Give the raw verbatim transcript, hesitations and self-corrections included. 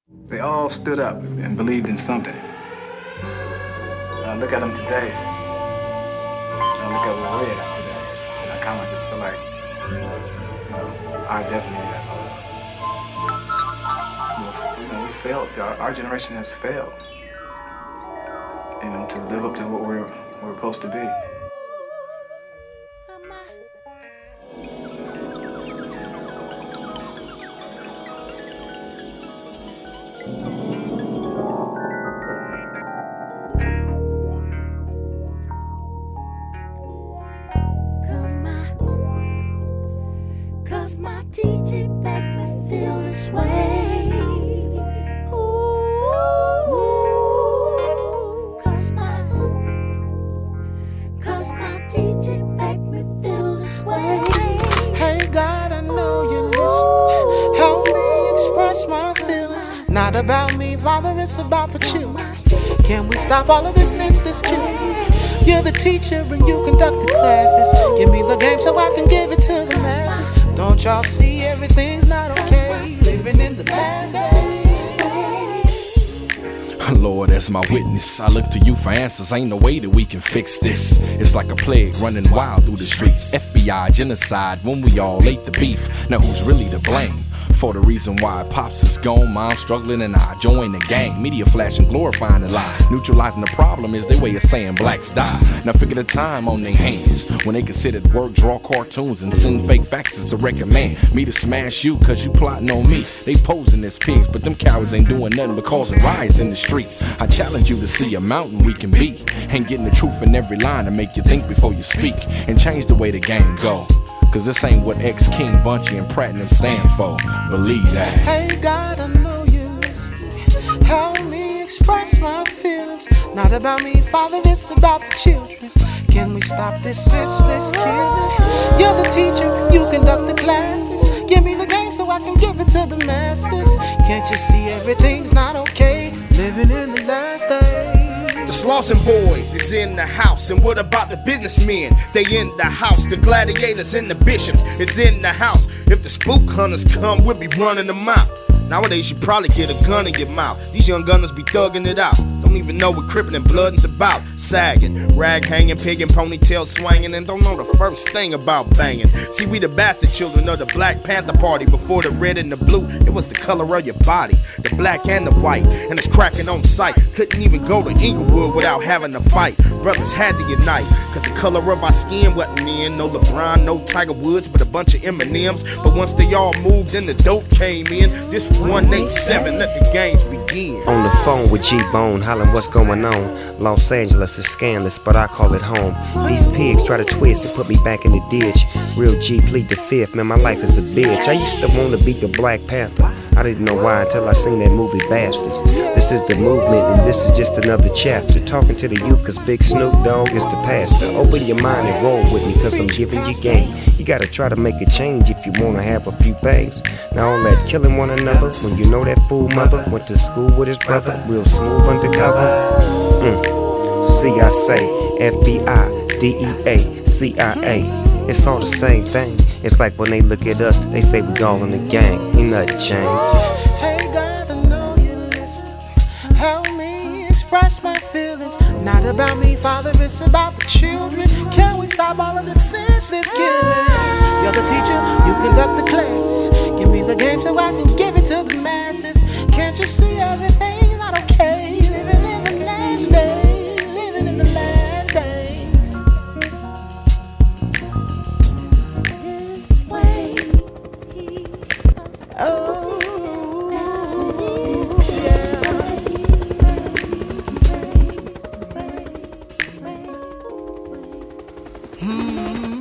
They all stood up and believed in something. When I look at them today, I look at where we're at today, and I kind of just feel like, you know, I definitely have, uh, you know, we failed. Our, our generation has failed, you know, to live up to what we're, what we're supposed to be. Cause my teaching make me feel this way. Ooh, cause my, cause my teaching make me feel this way. Hey God, I know you listen. Help me express my feelings. Not about me, Father, it's about the children. Can we stop all of this senseless killing? You're the teacher and you conduct the classes. Give me the game so I can give it to the masses. Don't y'all see everything's not okay? Living in the last days. Lord, as my witness, I look to you for answers. Ain't no way that we can fix this. It's like a plague running wild through the streets. F B I, genocide, when we all ate the beef. Now who's really to blame for the reason why Pops is gone, Mom's struggling, and I join the gang? Media flashing, glorifying the lie. Neutralizing the problem is their way of saying blacks die. Now figure the time on their hands when they considered work, draw cartoons, and send fake faxes to recommend me to smash you cause you plotting on me. They posing as pigs, but them cowards ain't doing nothing but causing riots in the streets. I challenge you to see a mountain we can be, and getting the truth in every line to make you think before you speak, and change the way the game go. Cause this ain't what X-King, Bunchy, and Platinum stand for. Believe that. Hey God, I know you're listening. Help me express my feelings. Not about me, Father, it's about the children. Can we stop this senseless killing? You're the teacher, you conduct the classes. Give me the game so I can give it to the masses. Can't you see everything's not okay? Living in the last days. The Slauson Boys is in the house, and what about the businessmen? They in the house. The gladiators and the bishops is in the house. If the spook hunters come, we'll be running them out. Nowadays you probably get a gun in your mouth. These young gunners be thugging it out. Don't even know what crippin' and blooding's about. Sagging, rag hanging, pig and ponytail swinging, and don't know the first thing about banging. See, we the bastard children of the Black Panther Party. Before the red and the blue, it was the color of your body, the black and the white, and it's cracking on sight. Couldn't even go to Inglewood without having to fight. Brothers had to unite, cause the color of our skin wasn't in. No LeBron, no Tiger Woods, but a bunch of M and M's. But once they all moved and the dope came in, this one eight seven, let the games begin. On the phone with G-Bone, hollering what's going on. Los Angeles is scandalous, but I call it home. These pigs try to twist and put me back in the ditch. Real G plead the fifth, man, my life is a bitch. I used to want to be the Black Panther. I didn't know why until I seen that movie Bastards. This is the movement and this is just another chapter. Talking to the youth cause Big Snoop Dogg is the pastor. Open your mind and roll with me cause I'm giving you game. You gotta try to make a change if you wanna have a few things. Now all that killing one another, when you know that fool mother went to school with his brother, real smooth undercover. Mm. See, I say F B I, D E A, C I A. It's all the same thing. It's like when they look at us, they say we all in the gang. Ain't nothing changed. Hey God, I know you're listening. Help me express my feelings. Not about me, Father, it's about the children. Can we stop all of the senseless killing? You're the teacher, you conduct the classes. Give me the game so I can give it to the masses. Can't you see everything's not okay? Living in the last days, living in the last days. This way. Oh, yeah. Hmm.